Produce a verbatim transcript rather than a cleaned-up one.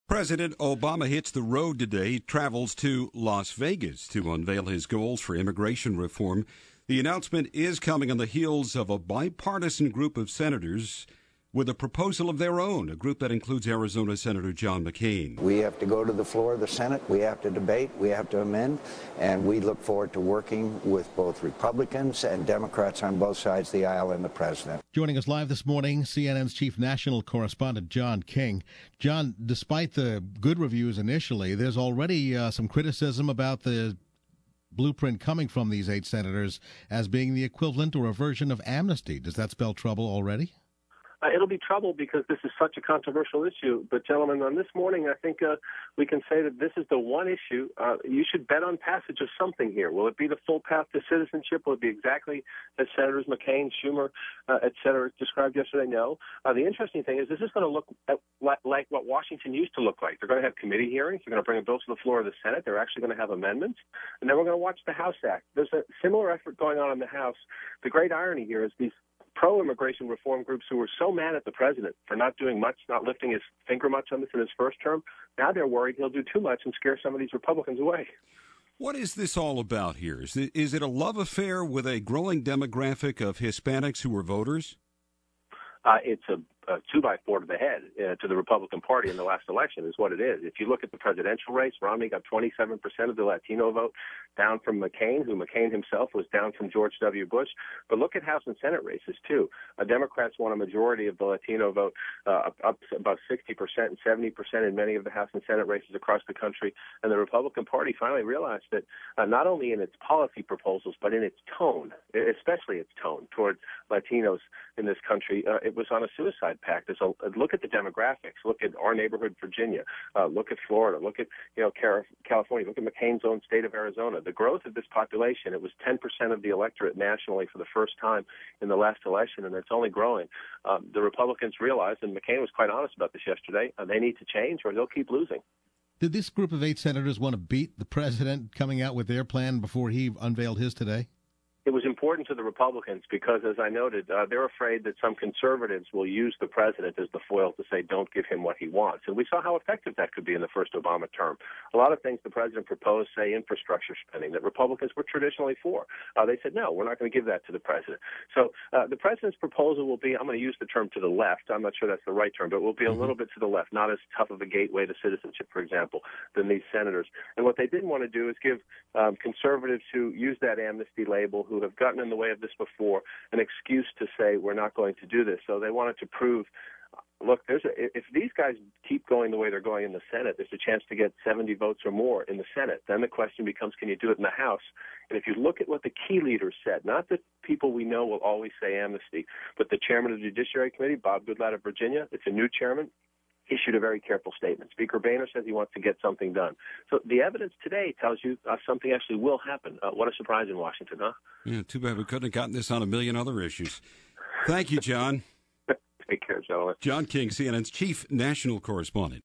President Obama hits the road today. He travels to Las Vegas to unveil his goals for immigration reform. The announcement is coming on the heels of a bipartisan group of senators with a proposal of their own, a group that includes Arizona Senator John McCain. We have to go to the floor of the Senate. We have to debate. We have to amend. And we look forward to working with both Republicans and Democrats on both sides of the aisle and the president. Joining us live this morning, C N N's chief national correspondent, John King. John, despite the good reviews initially, there's already uh, some criticism about the blueprint coming from these eight senators as being the equivalent or a version of amnesty. Does that spell trouble already? Uh, it'll be trouble because this is such a controversial issue. But, gentlemen, on this morning, I think uh, we can say that this is the one issue. Uh, you should bet on passage of something here. Will it be the full path to citizenship? Will it be exactly as Senators McCain, Schumer, uh, et cetera, described yesterday? No. Uh, the interesting thing is this is going to look at, like, like what Washington used to look like. They're going to have committee hearings. They're going to bring a bill to the floor of the Senate. They're actually going to have amendments. And then we're going to watch the House Act. There's a similar effort going on in the House. The great irony here is these pro-immigration reform groups who were so mad at the president for not doing much, not lifting his finger much on this in his first term, now they're worried he'll do too much and scare some of these Republicans away. What is this all about here? Is it, is it a love affair with a growing demographic of Hispanics who are voters? Uh, it's a, a two by four to the head uh, to the Republican Party in the last election is what it is. If you look at the presidential race, Romney got twenty-seven percent of the Latino vote, down from McCain, who McCain himself was down from George W. Bush. But look at House and Senate races, too. Uh, Democrats won a majority of the Latino vote, uh, up, up about sixty percent and seventy percent in many of the House and Senate races across the country. And the Republican Party finally realized that uh, not only in its policy proposals, but in its tone, especially its tone toward Latinos in this country, uh, it was on a suicide pact. There's a, look at the demographics. Look at our neighborhood, Virginia. Uh, look at Florida. Look at you know California. Look at McCain's own state of Arizona. The growth of this population, it was ten percent of the electorate nationally for the first time in the last election, and it's only growing. Um, the Republicans realized, and McCain was quite honest about this yesterday, uh, they need to change or they'll keep losing. Did this group of eight senators want to beat the president coming out with their plan before he unveiled his today? It was important to the Republicans because, as I noted, uh, they're afraid that some conservatives will use the president as the foil to say, don't give him what he wants. And we saw how effective that could be in the first Obama term. A lot of things the president proposed, say infrastructure spending, that Republicans were traditionally for. Uh, they said, no, we're not going to give that to the president. So uh, the president's proposal will be, I'm going to use the term to the left. I'm not sure that's the right term, but will be a little bit to the left, not as tough of a gateway to citizenship, for example, than these senators. And what they didn't want to do is give um, conservatives who use that amnesty label, who have gotten in the way of this before, an excuse to say we're not going to do this. So they wanted to prove, look, there's a, if these guys keep going the way they're going in the Senate, there's a chance to get seventy votes or more in the Senate. Then the question becomes, can you do it in the House? And if you look at what the key leaders said, not the people we know will always say amnesty, but the chairman of the Judiciary Committee, Bob Goodlatte of Virginia, it's a new chairman, issued a very careful statement. Speaker Boehner says he wants to get something done. So the evidence today tells you uh, something actually will happen. Uh, what a surprise in Washington, huh? Yeah, too bad we couldn't have gotten this on a million other issues. Thank you, John. Take care, gentlemen. John King, C N N's chief national correspondent.